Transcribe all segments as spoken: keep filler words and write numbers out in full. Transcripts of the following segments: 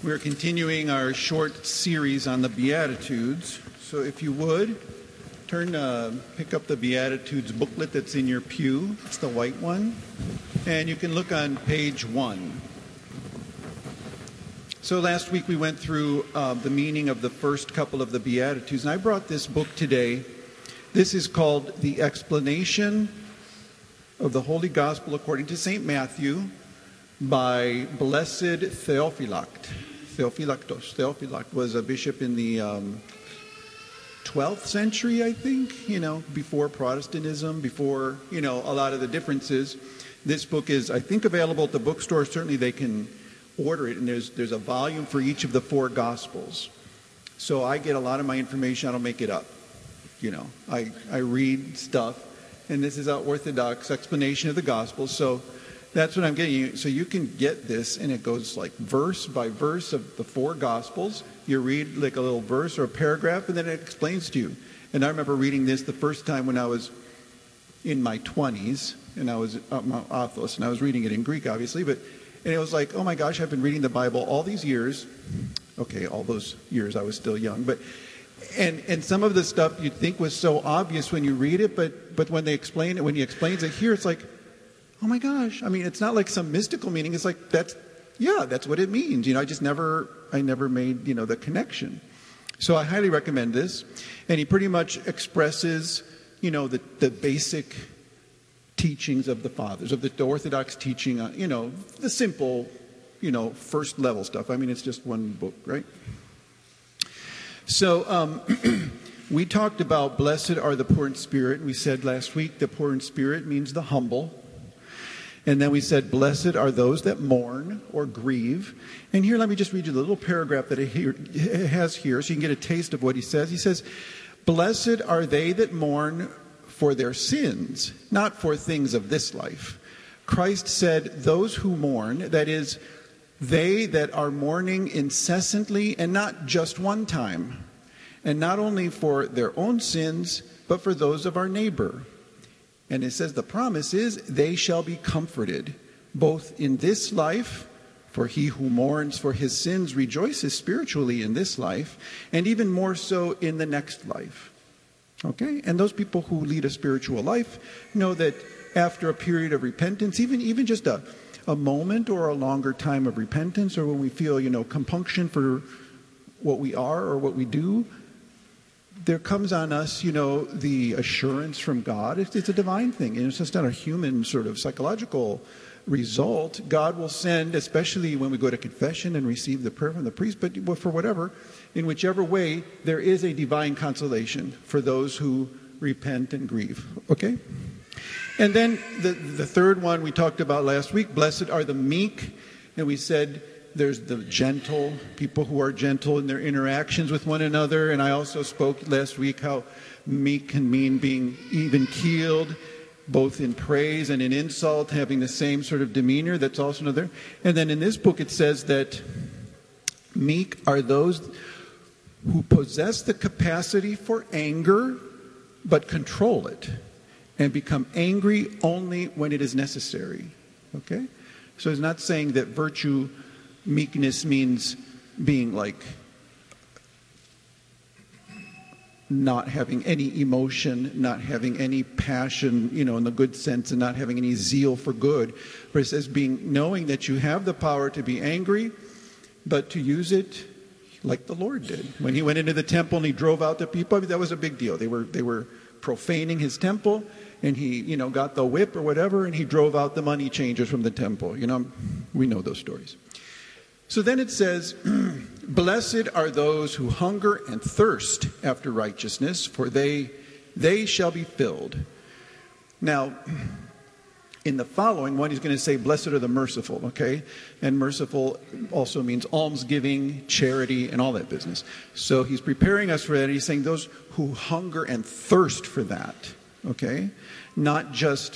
We're continuing our short series on the Beatitudes. So if you would, turn, uh, pick up the Beatitudes booklet that's in your pew. It's the white one. And you can look on page one. So last week we went through uh, the meaning of the first couple of the Beatitudes. And I brought this book today. This is called The Explanation of the Holy Gospel According to Saint Matthew by Blessed Theophylact. Theophylactos. Theophylact was a bishop in the um, twelfth century, I think, you know, before Protestantism, before, you know, a lot of the differences. This book is, I think, available at the bookstore. Certainly they can order it, and there's there's a volume for each of the four Gospels. So I get a lot of my information, I don't make it up. You know, I, I read stuff, and this is an orthodox explanation of the Gospels. So that's what I'm getting you. So you can get this, and it goes like verse by verse of the four Gospels. You read like a little verse or a paragraph, and then it explains to you. And I remember reading this the first time when I was in my twenties, and I was at Mount Athos, and I was reading it in Greek, obviously. But and it was like, oh my gosh, I've been reading the Bible all these years. Okay, all those years I was still young, but and and some of the stuff you'd think was so obvious when you read it, but but when they explain it, when he explains it here, it's like, oh my gosh. I mean, it's not like some mystical meaning. It's like, that's, yeah, that's what it means. You know, I just never, I never made, you know, the connection. So I highly recommend this. And he pretty much expresses, you know, the, the basic teachings of the fathers, of the, the Orthodox teaching, uh, you know, the simple, you know, first level stuff. I mean, it's just one book, right? So, um, we talked about blessed are the poor in spirit. We said last week the poor in spirit means the humble. And then we said, blessed are those that mourn or grieve. And here, let me just read you the little paragraph that it has here so you can get a taste of what he says. He says, blessed are they that mourn for their sins, not for things of this life. Christ said, those who mourn, that is, they that are mourning incessantly and not just one time, and not only for their own sins, but for those of our neighbor. And it says the promise is they shall be comforted, both in this life, for he who mourns for his sins rejoices spiritually in this life, and even more so in the next life. Okay? And those people who lead a spiritual life know that after a period of repentance, even, even just a, a moment or a longer time of repentance, or when we feel, you know, compunction for what we are or what we do, there comes on us, you know, the assurance from God. It's, it's a divine thing. And it's just not a human sort of psychological result. God will send, especially when we go to confession and receive the prayer from the priest, but for whatever, in whichever way, there is a divine consolation for those who repent and grieve. Okay? And then the, the third one we talked about last week, blessed are the meek. And we said, there's the gentle, people who are gentle in their interactions with one another. And I also spoke last week how meek can mean being even-keeled, both in praise and in insult, having the same sort of demeanor. That's also another. And then in this book it says that meek are those who possess the capacity for anger, but control it, and become angry only when it is necessary. Okay? So it's not saying that virtue... meekness means being like not having any emotion, not having any passion, you know, in the good sense, and not having any zeal for good. But it says being, knowing that you have the power to be angry, but to use it like the Lord did. When he went into the temple and he drove out the people, I mean, that was a big deal. They were they were profaning his temple, and he, you know, got the whip or whatever, and he drove out the money changers from the temple. You know, we know those stories. So then it says, blessed are those who hunger and thirst after righteousness, for they they shall be filled. Now, in the following one, he's going to say, blessed are the merciful, okay? And merciful also means almsgiving, charity, and all that business. So he's preparing us for that. He's saying those who hunger and thirst for that, okay? Not just,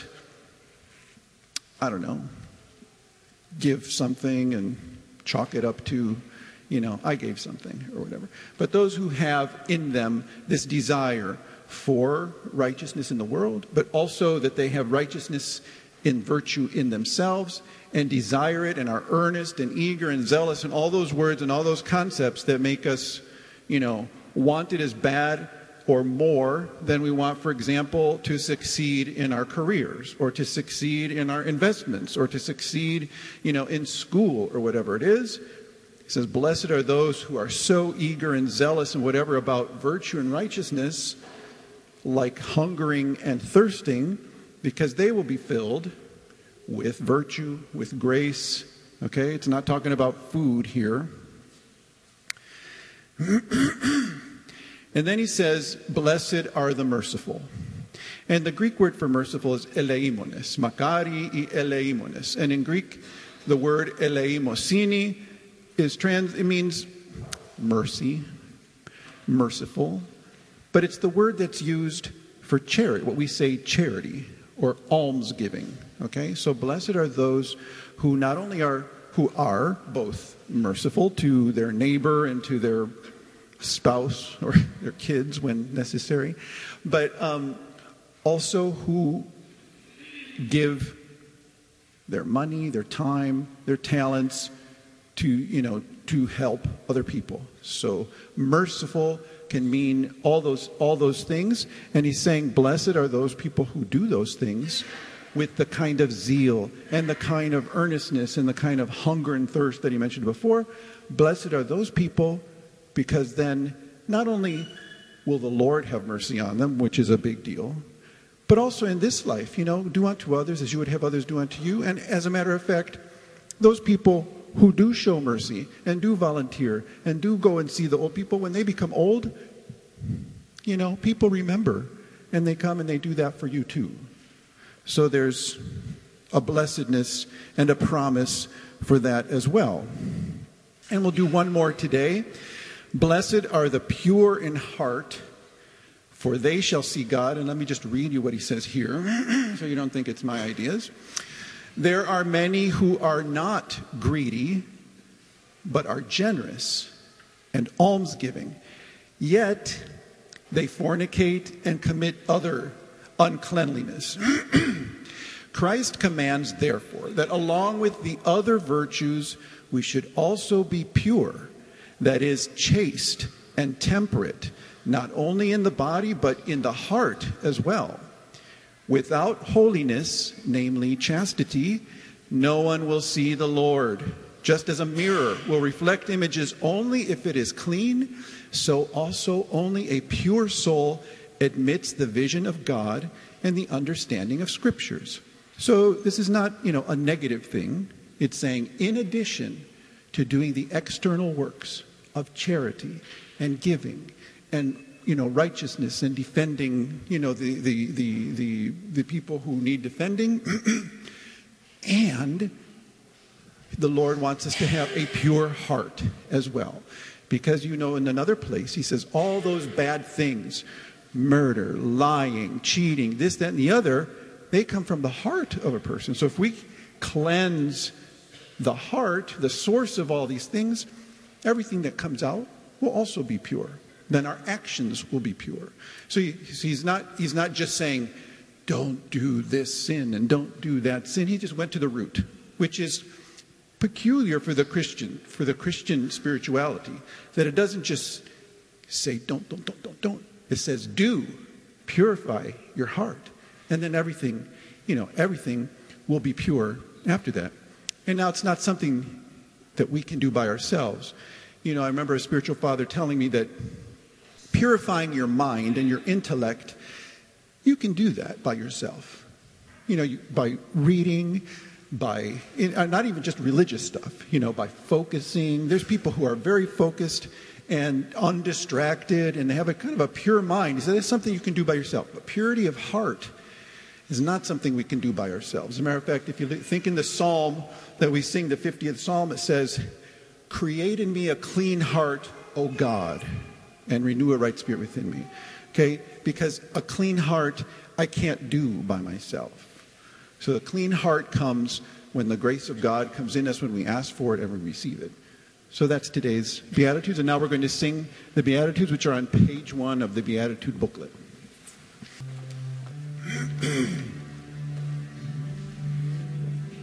I don't know, give something and chalk it up to, you know, I gave something or whatever. But those who have in them this desire for righteousness in the world, but also that they have righteousness in virtue in themselves and desire it and are earnest and eager and zealous and all those words and all those concepts that make us, you know, want it as bad or more than we want, for example, to succeed in our careers or to succeed in our investments or to succeed, you know, in school or whatever it is. He says, blessed are those who are so eager and zealous and whatever about virtue and righteousness, like hungering and thirsting, because they will be filled with virtue, with grace. Okay, it's not talking about food here. And then he says, blessed are the merciful. And the Greek word for merciful is eleimones, makari y eleimones. And in Greek, the word eleimosini is trans, it means mercy, merciful. But it's the word that's used for charity, what we say charity or almsgiving. Okay, so blessed are those who not only are, who are both merciful to their neighbor and to their spouse or their kids when necessary, but um, also who give their money, their time, their talents to, you know, to help other people. So merciful can mean all those all those things, and he's saying blessed are those people who do those things with the kind of zeal and the kind of earnestness and the kind of hunger and thirst that he mentioned before. Blessed are those people, because then not only will the Lord have mercy on them, which is a big deal, but also in this life, you know, do unto others as you would have others do unto you. And as a matter of fact, those people who do show mercy and do volunteer and do go and see the old people, when they become old, you know, people remember and they come and they do that for you too. So there's a blessedness and a promise for that as well. And we'll do one more today. Blessed are the pure in heart, for they shall see God. And let me just read you what he says here, so you don't think it's my ideas. There are many who are not greedy, but are generous and almsgiving. Yet they fornicate and commit other uncleanliness. Christ commands, therefore, that along with the other virtues, we should also be pure, that is, chaste and temperate, not only in the body, but in the heart as well. Without holiness, namely chastity, no one will see the Lord. Just as a mirror will reflect images only if it is clean, so also only a pure soul admits the vision of God and the understanding of Scriptures. So this is not, you know, a negative thing. It's saying, in addition to doing the external works of charity and giving and, you know, righteousness and defending, you know, the the the the, the people who need defending, and the Lord wants us to have a pure heart as well. Because, you know, in another place, he says all those bad things, murder, lying, cheating, this, that, and the other, they come from the heart of a person. So if we cleanse the heart, the source of all these things, everything that comes out will also be pure. Then our actions will be pure. So he, he's not he's not just saying, don't do this sin and don't do that sin. He just went to the root, which is peculiar for the Christian, for the Christian spirituality, that it doesn't just say don't, don't, don't, don't, don't. It says do, purify your heart. And then everything, you know, everything will be pure after that. And now it's not something that we can do by ourselves. You know, I remember a spiritual father telling me that purifying your mind and your intellect, you can do that by yourself. You know, you, by reading, by, not even just religious stuff, you know, by focusing. There's people who are very focused and undistracted and they have a kind of a pure mind. He said, that's something you can do by yourself. But purity of heart is not something we can do by ourselves. As a matter of fact, if you think in the psalm that we sing, the fiftieth psalm, it says, create in me a clean heart, O God, and renew a right spirit within me. Okay? Because a clean heart I can't do by myself. So the clean heart comes when the grace of God comes in us, when we ask for it and we receive it. So that's today's Beatitudes. And now we're going to sing the Beatitudes, which are on page one of the Beatitude booklet.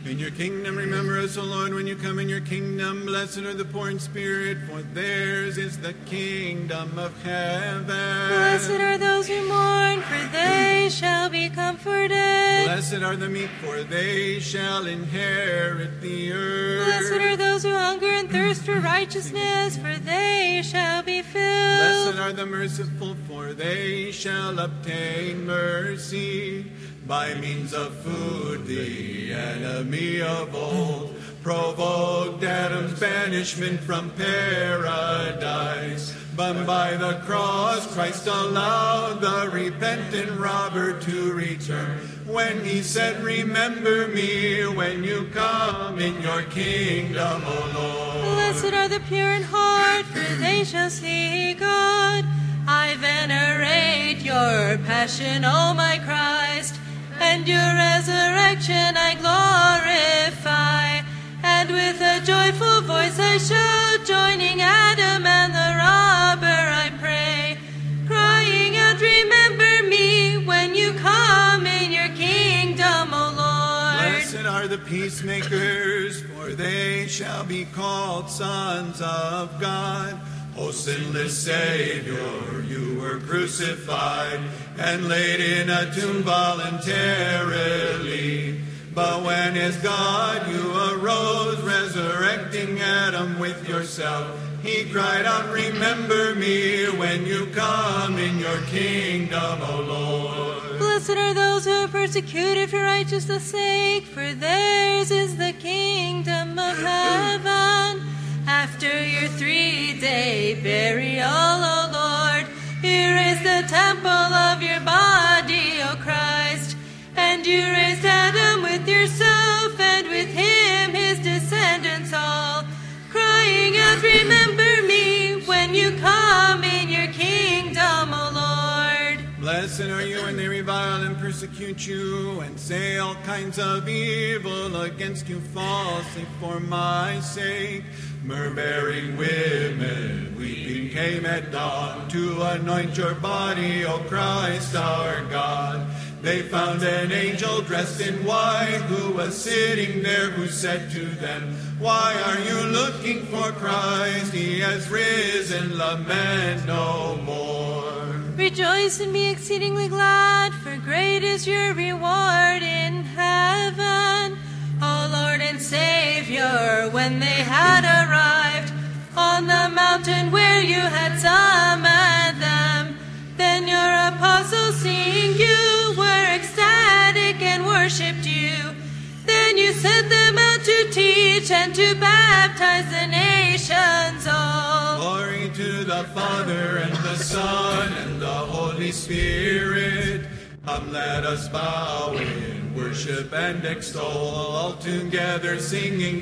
In your kingdom, remember us, O Lord, when you come in your kingdom. Blessed are the poor in spirit, for theirs is the kingdom of heaven. Blessed are those who mourn, for they shall be comforted. Blessed are the meek, for they shall inherit the earth. Blessed are those who hunger and thirst for righteousness, for they shall be filled. Blessed are the merciful, for they shall obtain mercy. By means of food, the enemy of old provoked Adam's banishment from paradise. But by the cross, Christ allowed the repentant robber to return. When he said, remember me when you come in your kingdom, O Lord. Blessed are the pure in heart, for they shall see God. I venerate your passion, O my Christ, and your resurrection I glorify. And with a joyful voice I shout, joining Adam and the robber I pray, crying out, remember me when you come in your kingdom, O Lord. Blessed are the peacemakers, for they shall be called sons of God. O sinless Savior, you were crucified and laid in a tomb voluntarily. But when as God you arose, resurrecting Adam with yourself, he cried out, remember me when you come in your kingdom, O Lord. Blessed are those who are persecuted for righteousness' sake, for theirs is the kingdom of heaven. After your three-day burial, O Lord, you raised the temple of your body, O Christ, and you raised Adam with yourself, and with him his descendants all, crying out, remember me when you come in your kingdom, O Lord. Blessed are you when they revile and persecute you, and say all kinds of evil against you falsely for my sake. Myrrh-bearing women, weeping came at dawn to anoint your body, O Christ our God. They found an angel dressed in white who was sitting there, who said to them, why are you looking for Christ? He has risen, lament no more. Rejoice and be exceedingly glad, for great is your reward in heaven. O Lord and Savior, when they had arrived on the mountain where you had summoned them, then your apostles, seeing you, were ecstatic and worshipped you. Then you sent them out to teach and to baptize the nations all. Glory to the Father and the Son and the Holy Spirit. Come, let us bow in worship and extol, all together singing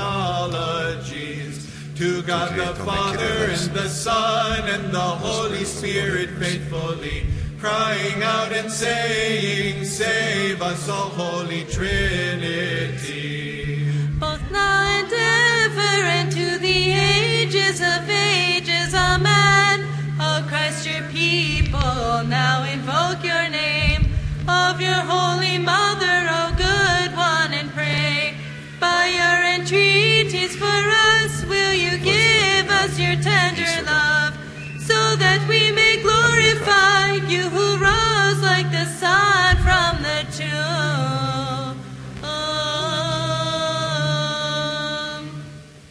doxologies. To God the Father and the Son and the Holy Spirit faithfully, crying out and saying, save us, O Holy Trinity. Both now and ever and to the ages of ages, amen. O Christ, your people now invoke your name, of your holy mother, O good one, and pray. By your entreaties for us, will you give us your tender love, so that we may